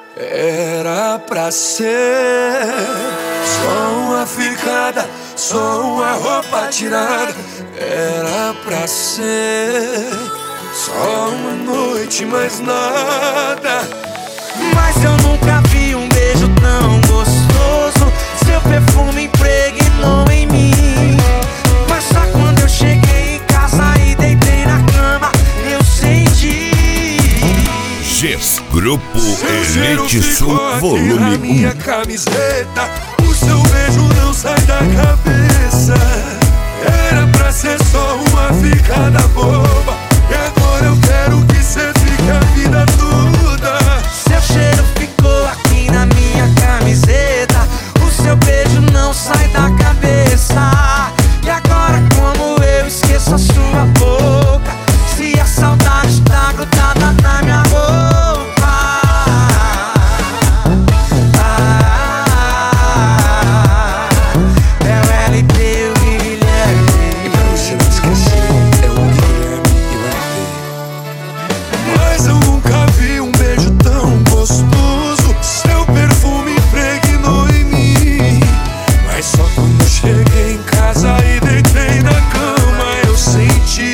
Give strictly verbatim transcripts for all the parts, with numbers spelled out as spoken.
Era pra ser só uma ficada, só uma roupa tirada. Era pra ser só uma noite, mais nada. Mas eu nunca vi um beijo tão gostoso. Seu perfume impregnou em mim. Mas só quando eu cheguei em casa e deitei na cama, eu senti. G's Grupo Seu Elite Sul Volume na minha camiseta. O seu beijo não sai da cabeça. Era pra ser só uma ficada boba, e agora eu quero que cê fique a vida toda. Seu cheiro ficou aqui na minha camiseta. O seu beijo não sai da cabeça. E agora como eu esqueço a sua boca, se a saudade tá grudada na minha roupa. Ah, é o L P, o Guilherme. E pra você não esquecer, é o Guilherme e o L P. Mas eu nunca vi um beijo tão gostoso. Seu perfume impregnou em mim. Mas só quando eu cheguei em casa e deitei na cama, eu senti.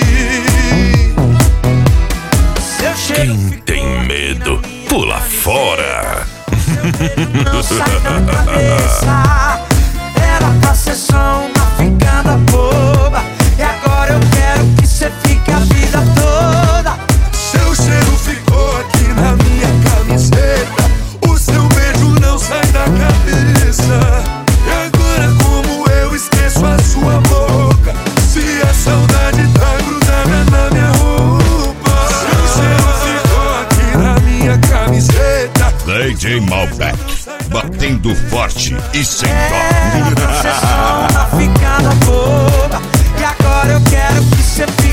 Seu cheiro Quem ficou tem aqui medo, na minha pula camiseta. fora. Não sai da cabeça. Era pra ser só uma ficada boba, e agora eu quero que cê fique a vida toda. Seu cheiro ficou aqui na minha camiseta. O seu beijo não sai da cabeça. E agora como eu esqueço a sua boca, se a saudade tá grudada na minha roupa. Seu cheiro ficou aqui na minha camiseta. D J Malbec, batendo forte e sem Era pra ser dó. só uma ficada boba, e agora eu quero que cê fique